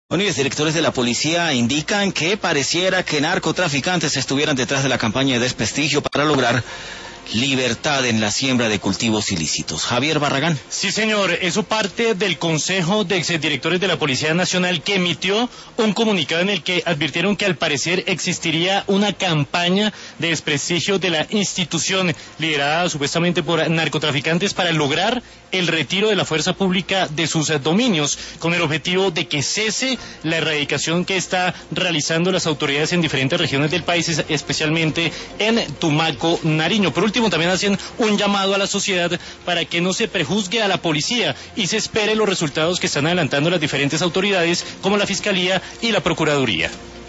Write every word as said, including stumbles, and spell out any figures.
Bueno, y los directores de la policía indican que pareciera que narcotraficantes estuvieran detrás de la campaña de desprestigio para lograr libertad en la siembra de cultivos ilícitos. Javier Barragán. Sí, señor, eso parte del Consejo de Exdirectores de la Policía Nacional, que emitió un comunicado en el que advirtieron que al parecer existiría una campaña de desprestigio de la institución liderada supuestamente por narcotraficantes para lograr el retiro de la fuerza pública de sus dominios, con el objetivo de que cese la erradicación que está realizando las autoridades en diferentes regiones del país, especialmente en Tumaco, Nariño. Por último, también hacen un llamado a la sociedad para que no se prejuzgue a la policía y se espere los resultados que están adelantando las diferentes autoridades, como la Fiscalía y la Procuraduría.